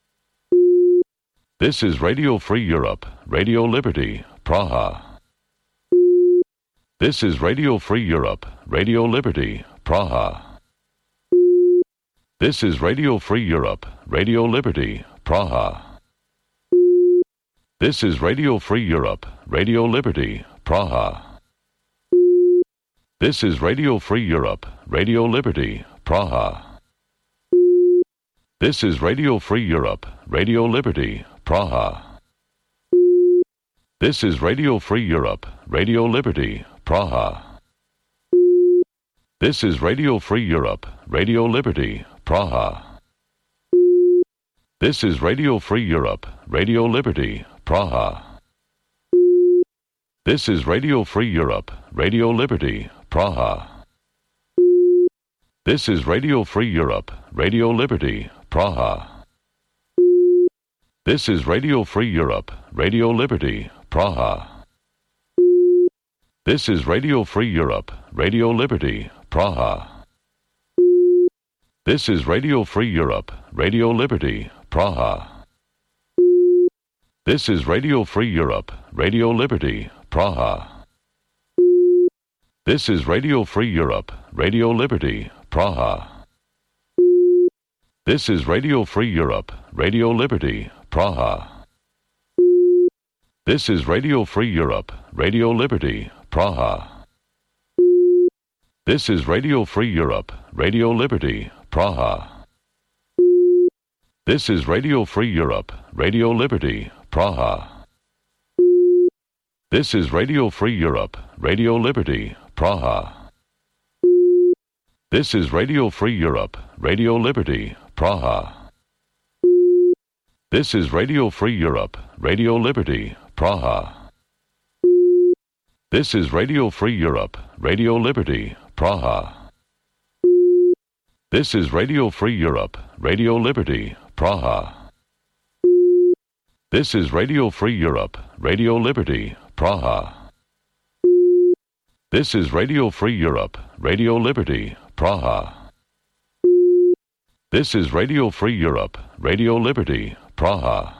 This is Radio Free Europe, Radio Liberty, Praha. This is Radio Free Europe, Radio Liberty, Praha. This is Radio Free Europe, Radio Liberty, Praha. This is Radio Free Europe, Radio Liberty, Praha. This is Radio Free Europe, Radio Liberty, Praha. This is Radio Free Europe, Radio Liberty, Praha. This is Radio Free Europe, Radio Liberty, Praha. This is Radio Free Europe, Radio Liberty, Praha. This is Radio Free Europe, Radio Liberty, Praha. This is Radio Free Europe, Radio Liberty, Praha. This is Radio Free Europe, Radio Liberty, Praha. This is Radio Free Europe, Radio Liberty, Praha. This is Radio Free Europe, Radio Liberty, Praha. This is Radio Free Europe, Radio Liberty, Praha. This is Radio Free Europe, Radio Liberty, Praha. This is Radio Free Europe, Radio Liberty, Praha. This is Radio Free Europe, Radio Liberty, Praha. This is Radio Free Europe, Radio Liberty, Praha. This is Radio Free Europe, Radio Liberty, Praha. This is Radio Free Europe, Radio Liberty, Praha. This is Radio Free Europe, Radio Liberty, Praha. This is Radio Free Europe, Radio Liberty, Praha. This is Radio Free Europe, Radio Liberty, Praha. This is Radio Free Europe, Radio Liberty, Praha. This is Radio Free Europe, Radio Liberty, Praha. This is Radio Free Europe, Radio Liberty, Praha. This is Radio Free Europe, Radio Liberty, Praha. This is Radio Free Europe, Radio Liberty, Praha.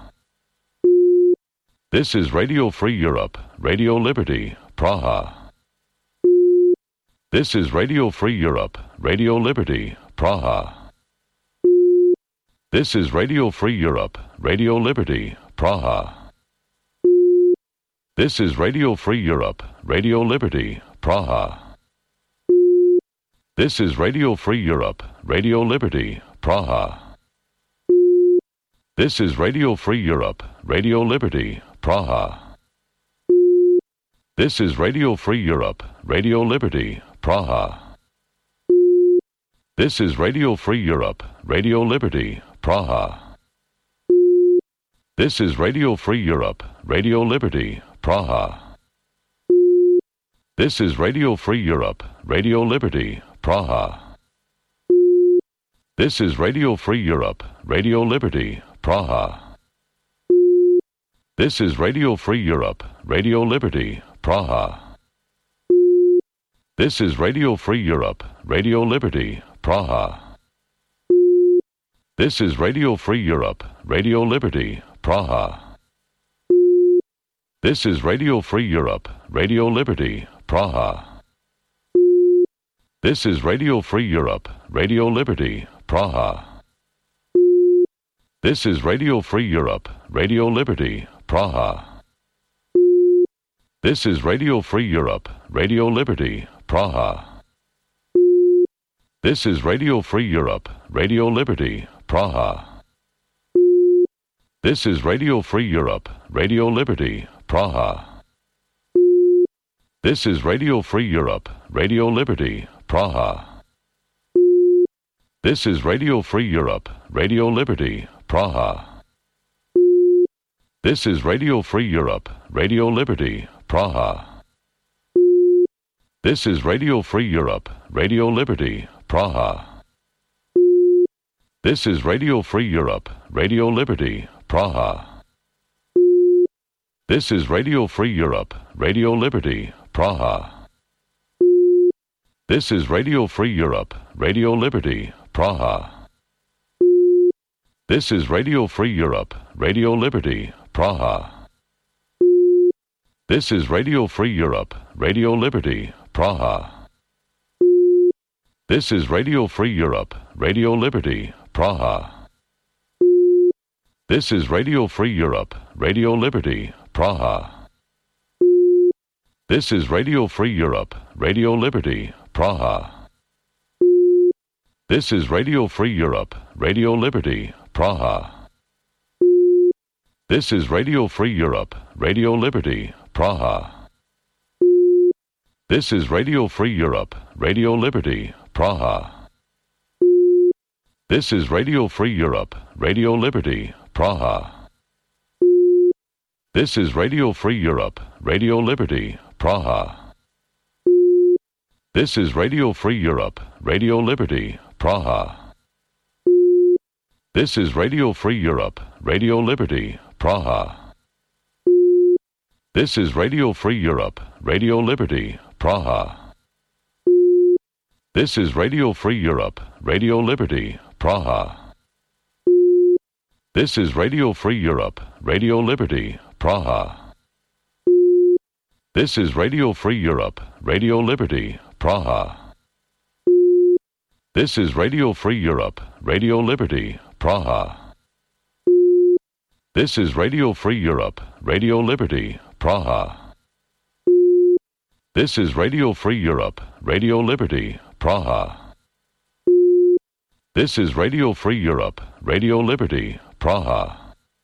This is Radio Free Europe, Radio Liberty, Praha. This is Radio Free Europe, Radio Liberty, Praha. This is Radio Free Europe, Radio Liberty, Praha. This is Radio Free Europe, Radio Liberty, Praha. This is Radio Free Europe, Radio Liberty, Praha. This is Radio Free Europe, Radio Liberty, Praha. This is Radio Free Europe, Radio Liberty, Praha. This is Radio Free Europe, Radio Liberty, Praha. This is Radio Free Europe, Radio Liberty, Praha. This is Radio Free Europe, Radio Liberty, Praha. This is Radio Free Europe, Radio Liberty, Praha. This is Radio Free Europe, Radio Liberty, Praha. This is Radio Free Europe, Radio Liberty, Praha. This is Radio Free Europe, Radio Liberty, Praha. This is Radio Free Europe, Radio Liberty, Praha. This is Radio Free Europe, Radio Liberty, Praha. This is Radio Free Europe, Radio Liberty, Praha. This is Radio Free Europe, Radio Liberty, Praha. This is Radio Free Europe, Radio Liberty, Praha. This is Radio Free Europe, Radio Liberty, Praha. This is Radio Free Europe, Radio Liberty, Praha. This is Radio Free Europe, Radio Liberty, Praha. This is Radio Free Europe, Radio Liberty, Praha. This is Radio Free Europe, Radio Liberty, Praha. This is Radio Free Europe, Radio Liberty, Praha. This is Radio Free Europe, Radio Liberty, Praha. This is Radio Free Europe, Radio Liberty, Praha. This is Radio Free Europe, Radio Liberty, Praha. This is Radio Free Europe, Radio Liberty, Praha. This is Radio Free Europe, Radio Liberty, Praha. This is Radio Free Europe, Radio Liberty, Praha. This is Radio Free Europe, Radio Liberty, Praha. This is Radio Free Europe, Radio Liberty, Praha. This is Radio Free Europe, Radio Liberty, Praha. This is Radio Free Europe, Radio Liberty, Praha. This is Radio Free Europe, Radio Liberty, Praha. This is Radio Free Europe, Radio Liberty, Praha. This is Radio Free Europe, Radio Liberty, Praha. This is Radio Free Europe, Radio Liberty, Praha. This is Radio Free Europe, Radio Liberty, Praha. This is Radio Free Europe, Radio Liberty, Praha. This is Radio Free Europe, Radio Liberty, Praha. This is Radio Free Europe, Radio Liberty, Praha. This is Radio Free Europe, Radio Liberty, Praha. This is Radio Free Europe, Radio Liberty, Praha. This is Radio Free Europe, Radio Liberty, Praha. This is Radio Free Europe, Radio Liberty, Praha.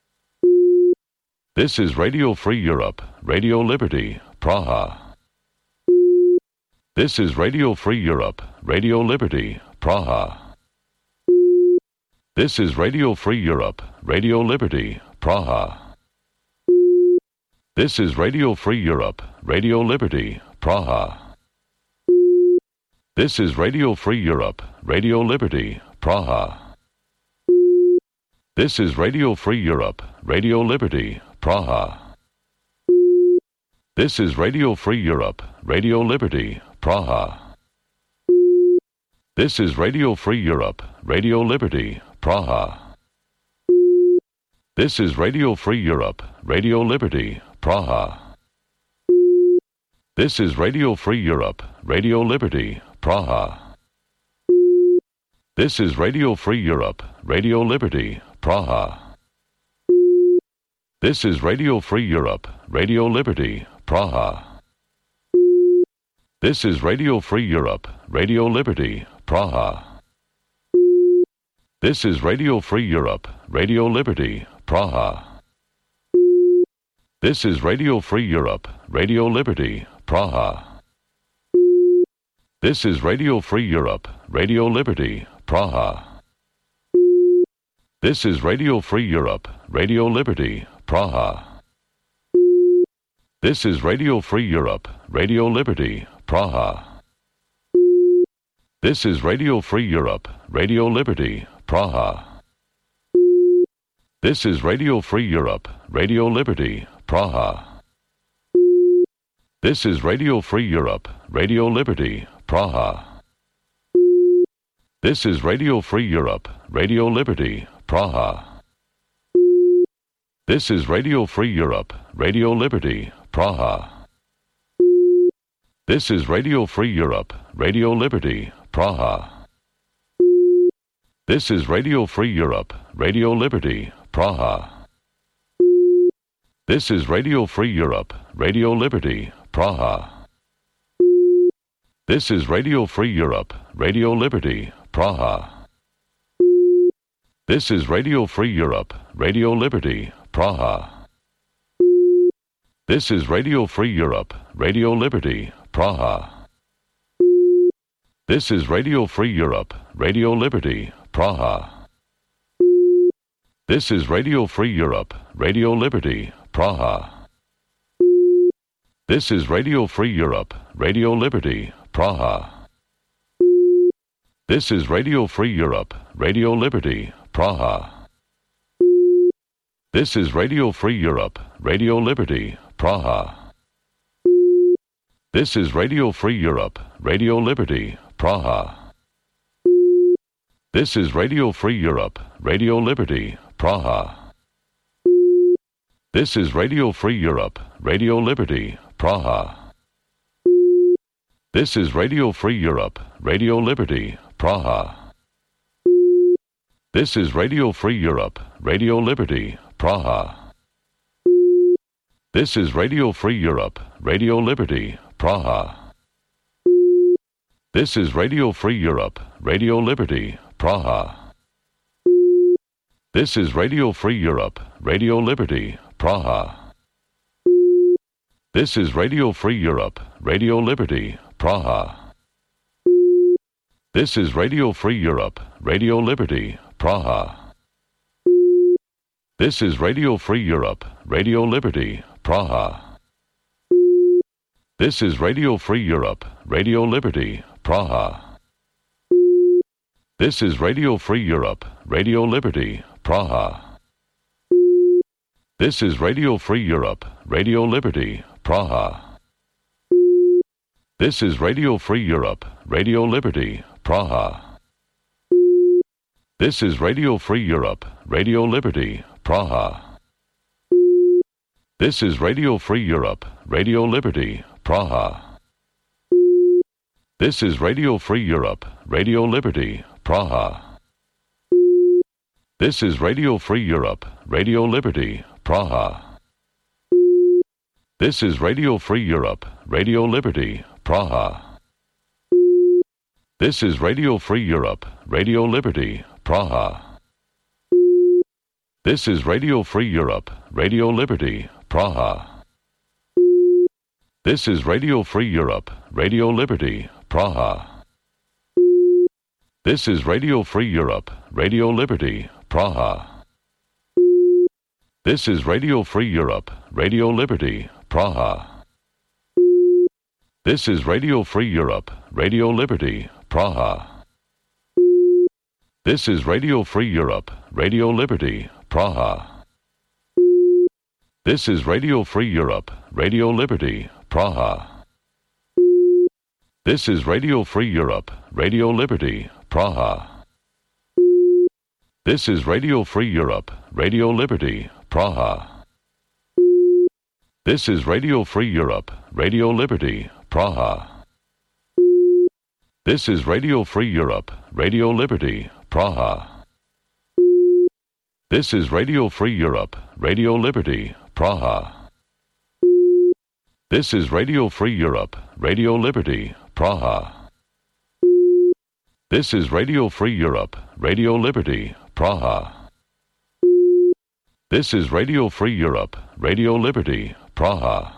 This is Radio Free Europe, Radio Liberty, Praha. This is Radio Free Europe, Radio Liberty, Praha. This is Radio Free Europe, Radio Liberty, Praha. This is Radio Free Europe, Radio Liberty, Praha. This is Radio Free Europe, Radio Liberty, Praha. This is Radio Free Europe, Radio Liberty, Praha. This is Radio Free Europe, Radio Liberty, Praha. This is Radio Free Europe, Radio Liberty, Praha. This is Radio Free Europe, Radio Liberty, Praha. This is Radio Free Europe, Radio Liberty, Praha. This is Radio Free Europe, Radio Liberty, Praha. This is Radio Free Europe, Radio Liberty, Praha. This is Radio Free Europe, Radio Liberty, Praha. This is Radio Free Europe, Radio Liberty, Praha. This is Radio Free Europe, Radio Liberty, Praha. This is Radio Free Europe, Radio Liberty, Praha. This is Radio Free Europe, Radio Liberty, Praha. This is Radio Free Europe, Radio Liberty, Praha. This is Radio Free Europe, Radio Liberty, Praha. This is Radio Free Europe, Radio Liberty, Praha. This is Radio Free Europe, Radio Liberty, Praha. This is Radio Free Europe, Radio Liberty, Praha. This is Radio Free Europe, Radio Liberty, Praha. This is Radio Free Europe, Radio Liberty, Praha. This is Radio Free Europe, Radio Liberty, Praha. This is Radio Free Europe, Radio Liberty, Praha. This is Radio Free Europe, Radio Liberty, Praha. This is Radio Free Europe, Radio Liberty, Praha. This is Radio Free Europe, Radio Liberty, Praha. This is Radio Free Europe, Radio Liberty, Praha. This is Radio Free Europe, Radio Liberty, Praha. This is Radio Free Europe, Radio Liberty, Praha. This is Radio Free Europe, Radio Liberty, Praha. This is Radio Free Europe, Radio Liberty, Praha. This is Radio Free Europe, Radio Liberty, Praha. This is Radio Free Europe, Radio Liberty, Praha. This is Radio Free Europe, Radio Liberty, Praha. This is Radio Free Europe, Radio Liberty, Praha. This is Radio Free Europe, Radio Liberty, Praha. This is Radio Free Europe, Radio Liberty, Praha. This is Radio Free Europe, Radio Liberty, Praha. This is Radio Free Europe, Radio Liberty, Praha. This is Radio Free Europe, Radio Liberty, Praha. This is Radio Free Europe, Radio Liberty, Praha. This is Radio Free Europe, Radio Liberty, Praha. This is Radio Free Europe, Radio Liberty, Praha. This is Radio Free Europe, Radio Liberty, Praha. This is Radio Free Europe, Radio Liberty, Praha. This is Radio Free Europe, Radio Liberty, Praha. This is Radio Free Europe, Radio Liberty, Praha. This is Radio Free Europe, Radio Liberty, Praha. This is Radio Free Europe, Radio Liberty, Praha. This is Radio Free Europe, Radio Liberty, Praha. This is Radio Free Europe, Radio Liberty, Praha. This is Radio Free Europe, Radio Liberty, Praha. This is Radio Free Europe, Radio Liberty, Praha. This is Radio Free Europe, Radio Liberty, Praha. This is Radio Free Europe, Radio Liberty, Praha. This is Radio Free Europe, Radio Liberty, Praha. This is Radio Free Europe, Radio Liberty, Praha. This is Radio Free Europe, Radio Liberty, Praha. This is Radio Free Europe, Radio Liberty, Praha. This is Radio Free Europe, Radio Liberty, Praha. This is Radio Free Europe, Radio Liberty, Praha. This is Radio Free Europe, Radio Liberty, Praha. This is Radio Free Europe, Radio Liberty, Praha. This is Radio Free Europe, Radio Liberty, Praha. This is Radio Free Europe, Radio Liberty, Praha. This is Radio Free Europe, Radio Liberty, Praha. This is Radio Free Europe, Radio Liberty, Praha.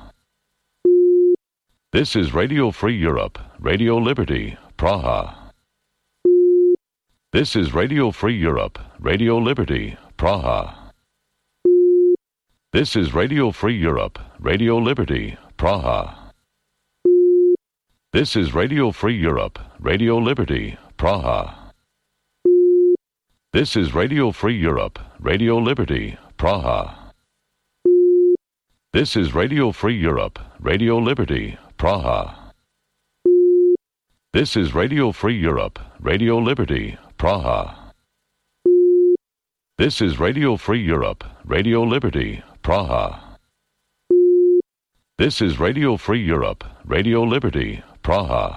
This is Radio Free Europe, Radio Liberty, Praha. This is Radio Free Europe, Radio Liberty, Praha. This is Radio Free Europe, Radio Liberty, Praha. This is Radio Free Europe, Radio Liberty, Praha. This is Radio Free Europe, Radio Liberty, Praha. This is Radio Free Europe, Radio Liberty, Praha. This is Radio Free Europe, Radio Liberty, Praha. This is Radio Free Europe, Radio Liberty, Praha. This is Radio Free Europe, Radio Liberty, Praha.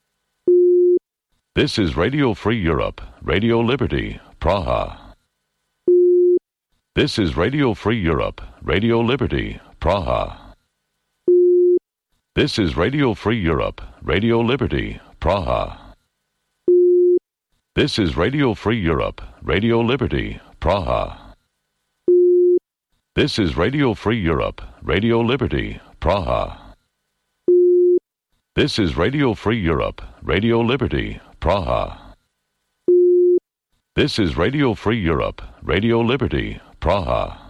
This is Radio Free Europe, Radio Liberty, Praha. This is Radio Free Europe, Radio Liberty, Praha. This is Radio Free Europe, Radio Liberty, Praha. This is Radio Free Europe, Radio Liberty, Praha. This is Radio Free Europe, Radio Liberty, Praha. This is Radio Free Europe, Radio Liberty, Praha. This is Radio Free Europe, Radio Liberty, Praha.